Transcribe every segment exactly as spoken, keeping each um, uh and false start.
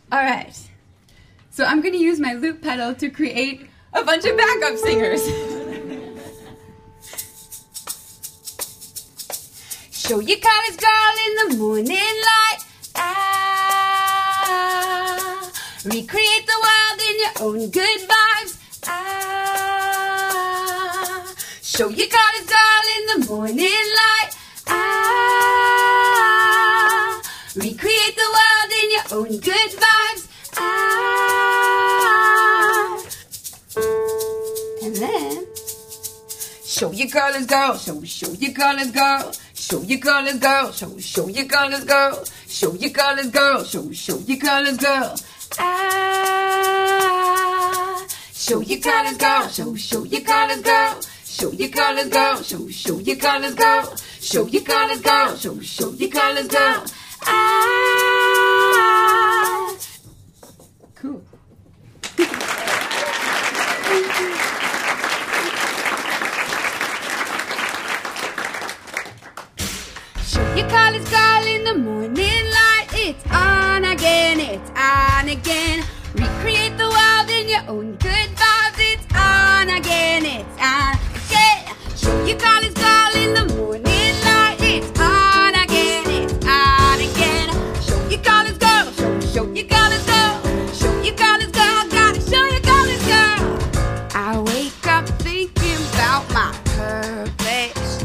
Alright, so I'm going to use my loop pedal to create a bunch of backup singers. Show your colors, girl, in the morning light. Ah, recreate the world in your own good vibes. Ah, show your colors, girl, in the morning light. Ah, recreate the world in your own good vibes. Ah, and then show your colors, girl. Show, show your colors, girl. Show your colors, girl. Show, show your colors, girl. Show your colors, girl. Show, show your colors, girl. Ah, show your colors, girl. Show, show your colors, girl. Show your colors, girl. Show, show your colors, girl. Show your colors, girl. Show, show your colors, girl. Ah, cool. Show your colors, girl, in the morning light. It's on again, it's on again. Recreate the world in your own good vibes. It's on again, it's on again. Show your colors, girl, in the morning light. It's on again, it's on again. Show your colors, girl. Show, show your colors, girl. Show your colors, girl. Gotta show your colors, girl. I wake up thinking about my purpose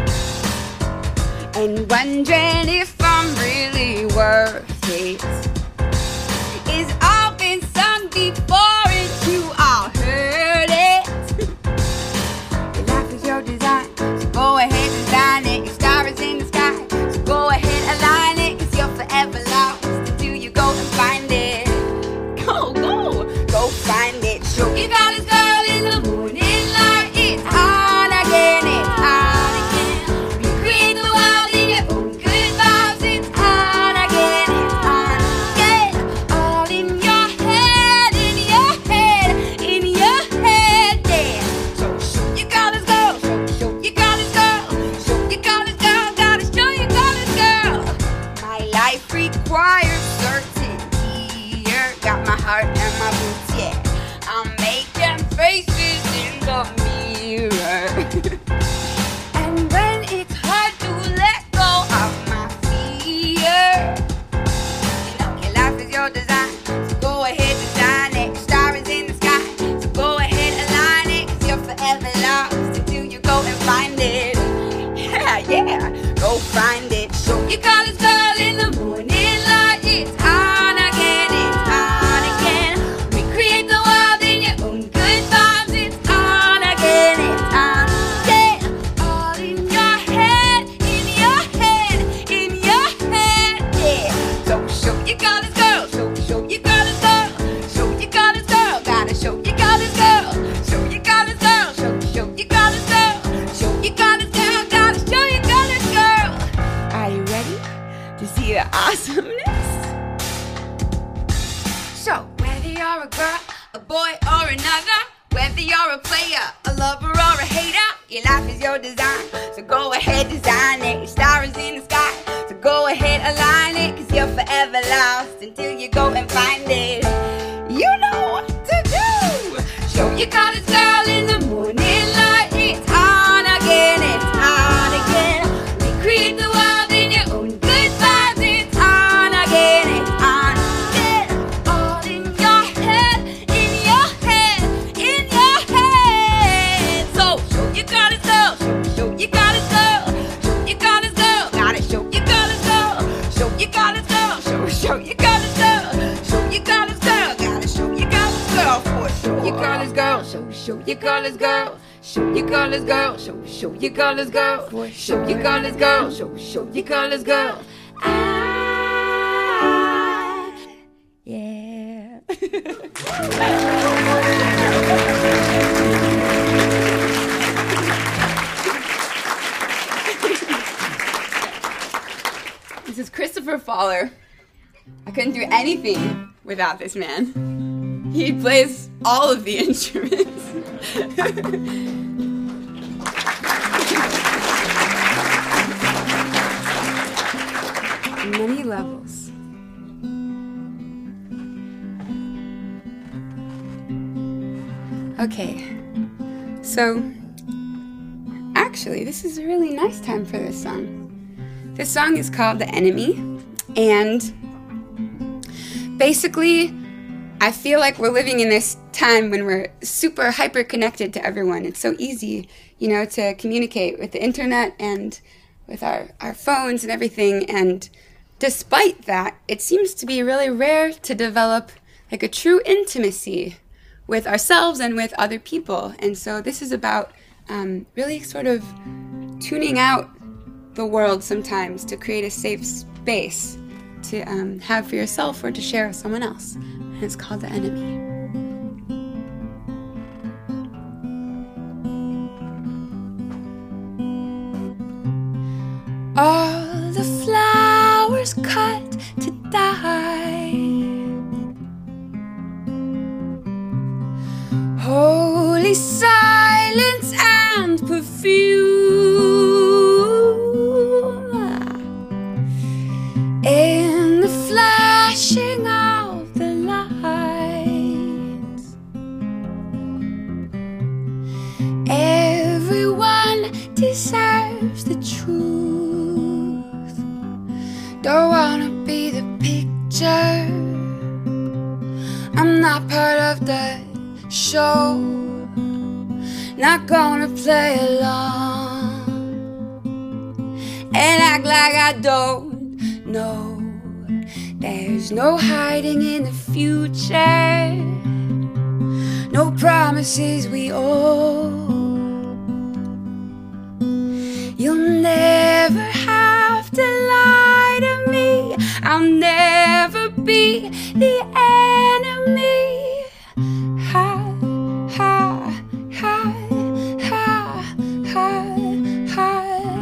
and wondering if I'm really worth it. It's all been sung before and you all heard it. Your life is your design, so go ahead and design it. Your star is in the sky, so go ahead and align it. Cause you're forever lost until you go and find it. Go, go, go find it. Show your colors, girl, in the morning light. It's on again, it's on again. Recreate the world in your own good vibes. It's on again, it's on again. All in your head, in your head, in your head, yeah. So show your colors, girl. Show, show your colors, girl. Show your colors, girl. Gotta show your colors, girl. My life requires certainty. Yeah. Got my heart and my boots, yeah. I'm making faces in the mirror. And when it's hard to let go of my fear, you know your life is your design, so go ahead design it. Your star is in the sky, so go ahead align it. Cause you're forever lost until you go and find it. Yeah, yeah, go find it. Show your colors, girl, in the morning light. It's on again, it's on again. Recreate the world in your own good vibes. It's on again, it's on again. All in your head, in your head, in your head, yeah. So show your colors, girl. Show, show your colors, girl. Show your colors, girl. Gotta show your colors, girl. Show your colors, girl. Show, show your colors, girl. Show your colors, girl. Gotta show your colors, girl. Are you ready to see the awesomeness? So, whether you're a girl, a boy, or another, whether you're a player, a lover, or a hater, your life is your design, so go ahead design it. Your star is in the sky, so go ahead align it. Cause you're forever lost until you go and find it. You know what to do. Show your colors, girl, in the morning light. It's on again, it's on again. Recreate the world in your own good vibes. It's on again, it's on again. All in your head, in your head, in your head. So show your colors, girl. Show, show your colors, girl. Show your colors, girl. Gotta show your colors, girl. Show your colors, girl. Show, show your colors, girl. Show your colors, girl. Gotta show your colors, girl. For show your colors, girl. Show, show your colors, girl. Show your colors, girl. Show, show your colors, girl. For show your colors, girl. Show, show your colors, girl. Ah, yeah. This is Christopher Fowler. I couldn't do anything without this man. He plays all of the instruments. Many levels. Okay, so actually, this is a really nice time for this song. This song is called The Enemy, and basically, I feel like we're living in this time when we're super hyper connected to everyone. It's so easy, you know, to communicate with the internet and with our, our phones and everything, and despite that, it seems to be really rare to develop like a true intimacy with ourselves and with other people. And so this is about um, really sort of tuning out the world sometimes to create a safe space to um, have for yourself or to share with someone else. And it's called The Enemy. All the flowers cut to die, holy silence and perfume, in the flashing of the lights, everyone deserves the truth. Don't wanna be the picture, I'm not part of the show, not gonna play along and act like I don't know. There's no hiding in the future, no promises we owe. You'll never have to lie to me, I'll never be the enemy. Ha, ha, ha, ha, ha, ha.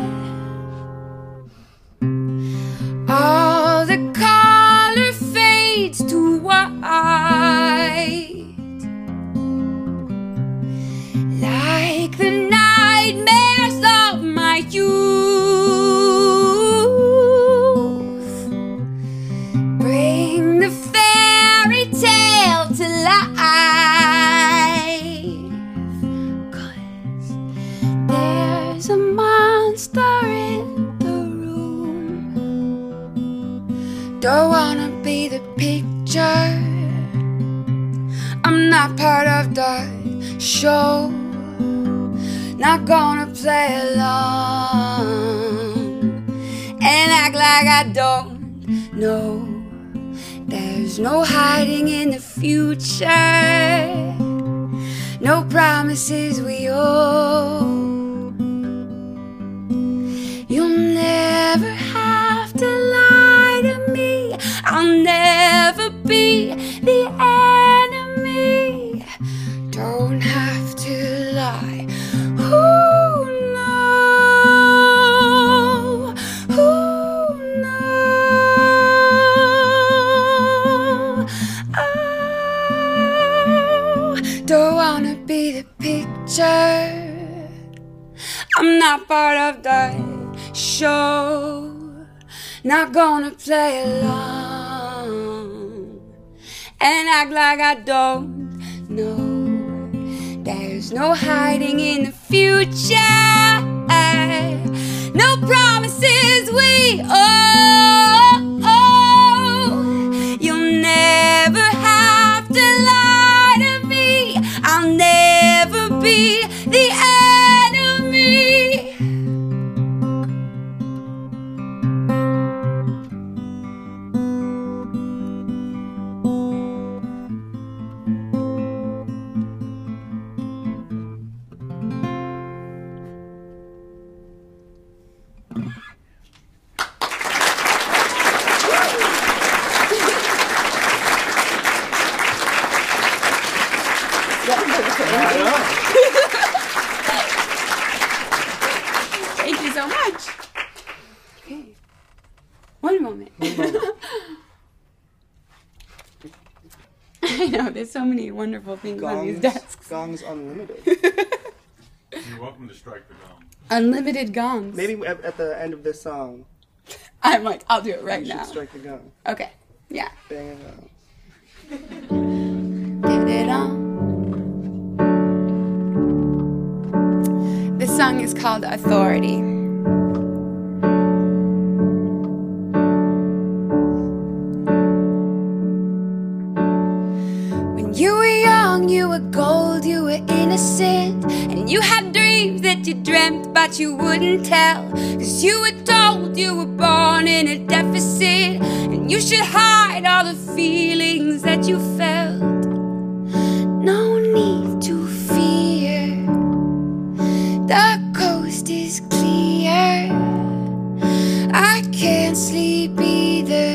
All the color fades to white, like the nightmares of my youth. Bring the fairy tale to life, 'cause there's a monster in the room. Don't wanna be the picture, I'm not part of the show, not gonna play along and act like I don't know. There's no hiding in the future, no promises we owe. You'll never have to lie to me, I'll never be the enemy. Don't have to lie. Oh no, oh no, oh, don't wanna be the picture, I'm not part of the show, not gonna play along and act like I don't know. There's no hiding in the future, no promises we owe. You'll never have to lie to me, I'll never be the enemy. Thank you so much. Okay. One moment. One moment. I know, there's so many wonderful things on these Gongs, desks. gongs unlimited. You're welcome to strike the gong. Unlimited gongs. Maybe at, at the end of this song, I'm like, I'll do it right you should now. strike the gong. Okay. Yeah. Bang it out. Get it on. song is called Authority. When you were young, you were gold, you were innocent, and you had dreams that you dreamt but you wouldn't tell, 'cause you were told you were born in a deficit, and you should hide all the feelings that you felt. No need to fear, the coast is clear. I can't sleep either.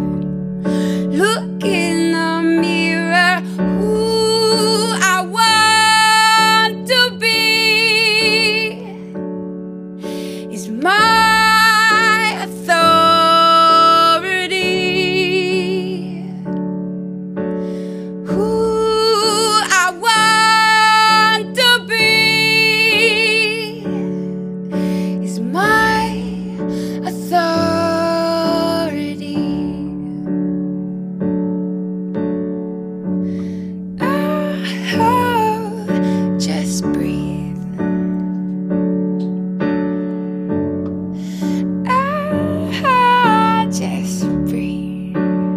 Look in the mirror, who I want to be is my authority. Who I want to be is my authority. Oh, just breathe. Oh, just breathe.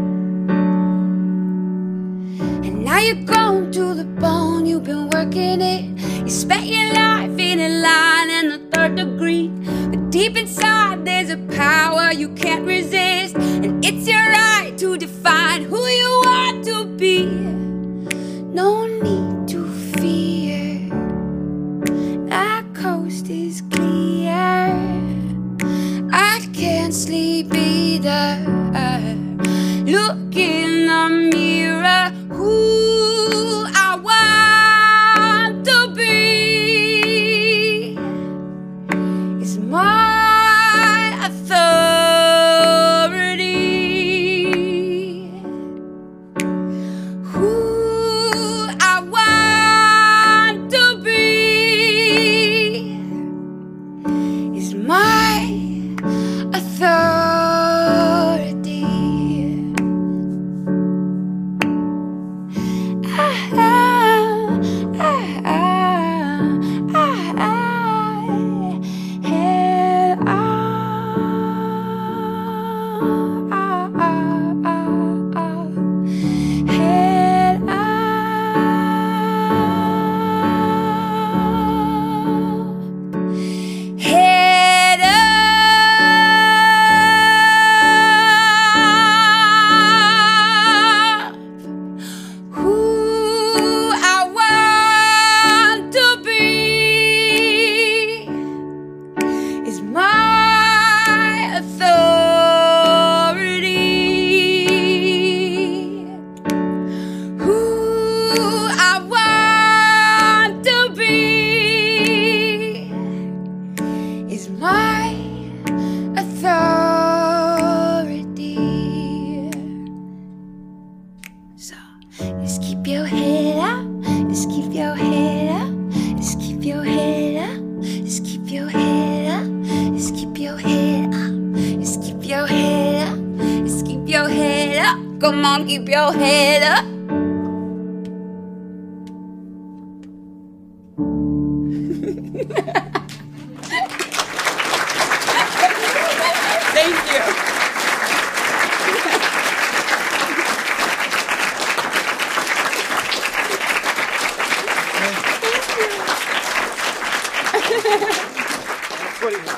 And now you're grown to the bone, you've been working it. You spent your life in a line and the third degree. But deep inside there's a power you can't resist, and it's your right to define who you want to be. No need to fear, that coast is clear. I can't sleep either. Look in the mirror, who I want to be is my authority. Who I want to be is my authority. Ah, ah, ah, ah, ah, hey, ah, ah, ah, ah, ah. Head up, head up. Who I want to be is my authority. Who I want to be is my authority. So just keep your head up, just keep your head up, just keep your head up, just keep your head up, just keep your head up, just keep your head up, just keep your head up. Come on, keep your head up. Thank you. That's what he wants.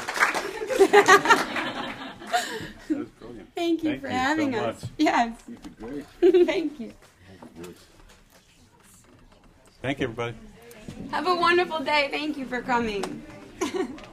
That was brilliant. Thank you Thank for you so having us. much. Yes. You did great. Thank you. Thank you, everybody. Have a wonderful day. Thank you for coming.